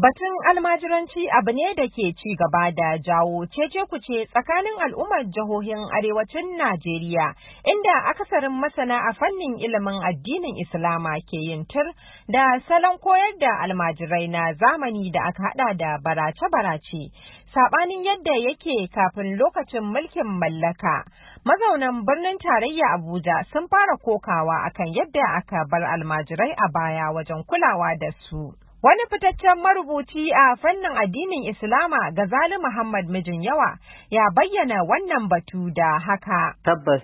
Batun almajiranci abu ne da ke ci gaba da jawo cece-kuce tsakanin al'ummar jihohin arewacin Najeriya, inda akasarin masana a fannin ilimin addinin Islama ke yin tir da salon koyar da almajirai na zamani da aka hada da barace-barace, saɓanin yadda yake kafin lokacin mulkin mallaka. Mazaunan birnin tarayya Abuja sun fara kokawa akan yadda aka bar almajirai a baya wajen kulawa da su. Wani fitaccen marubuci a fannin addinin Islama Gazali Muhammad Mijin Yawa ya bayyana wannan batu da haka. Tabbas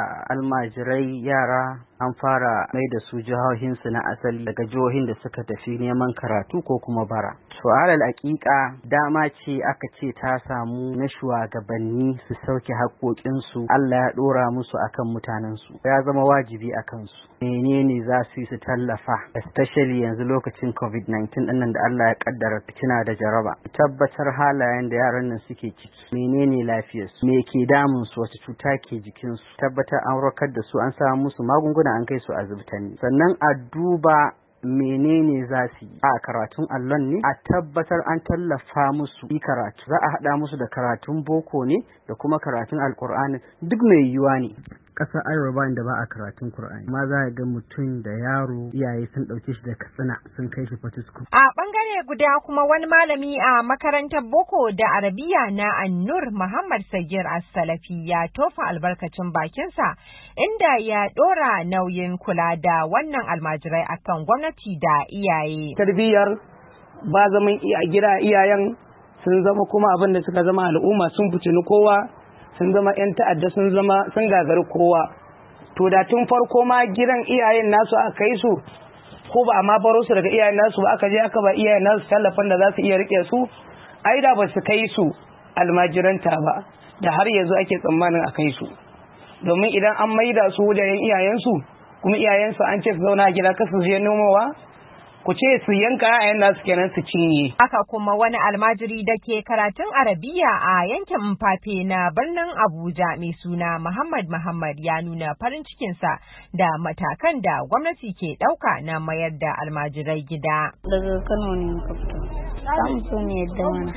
almajirai yara an fara mai da su jihohinsu na asali daga jihohin da suka tafi neman karatu ko kuma bara. To alal haƙiƙa dama ce aka ce ta samu na shugabanni su sauke haƙoƙinsu, Allah ya ɗora musu akan mutanensu, ya zama wajibi a kansu. Menene za su yi su tallafa, especially yanzu lokacin COVID-19 ɗinnan da Allah ya ƙaddara fitina da jaraba. Tabbatar halayen da yaran nan suke ciki, menene lafiyarsu, me ke damun su, wace cuta ke jikinsu, tabbatar an warkar da su, an samu musu magunguna an kai su asibiti. Sannan a duba menene za su yi a karatun allon ne, a tabbatar an tallafa musu yi karatu, za a haɗa musu da karatun boko ne da kuma karatun alkur'ani, duk mai yiwuwa ne. Ƙasar Arewa da ba a karatun Kur'ani, ma za ga mutum da yaro iyaye sun ɗauke shi da Katsina sun kai shi Fatisku. A ɓangare guda kuma wani malami a makarantar boko da arabiya na An-Nur Muhammad Sagir As-Salafi ya tofa albarkacin bakinsa, inda ya ɗora nauyin kula da wannan almajirai akan gwamnati da iyaye. Tarbiyyar ba zaman gida iyayen sun zama kuma abin da suka zama al'umma sun fitini kowa, sun zama 'yan ta'adda, sun gagari kowa. To da tun farko ma gidan iyayen nasu aka kai su, ko ba a ma baro su daga iyayen nasu ba, aka je aka ba iyayen nasu tallafin da za su iya rike su, ai da ba su kai su almajiranta ba, da har yanzu ake tsammanin a kai su. Domin idan an maida su wajen iyayensu, kuma iyayensu an ce su zauna a gida kasu je nomowa, ku ce su yanka yayan nasu kenan su cinye. Haka kuma wani almajiri da ke karatun arabiya a yankin Mfafe na birnin Abuja mai suna Muhammad ya nuna farin cikinsa da matakan da gwamnati ke ɗauka na mayar da almajirai gida. Daga Kano ne muka fito. Za mu so ne yadda mana.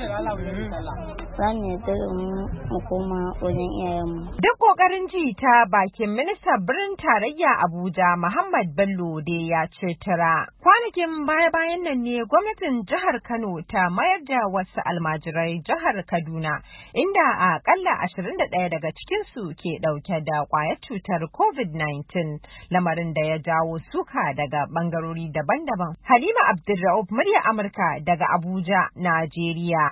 Za mu yadda mu koma wajen iyayenmu. Duk ƙoƙarin ji ta bakin ministan birnin tarayya Abuja Muhammad Bello da ya ce tara. Kwanakin baya-bayan nan ne gwamnatin jihar Kano ta mayar da wasu almajirai jihar Kaduna, inda akalla 21 daga cikinsu ke ɗauke da ƙwayar cutar COVID-19, lamarin da ya jawo suka daga ɓangarori daban-daban. Halima Abdulra'uf, murya Amurka daga Abuja, Najeriya.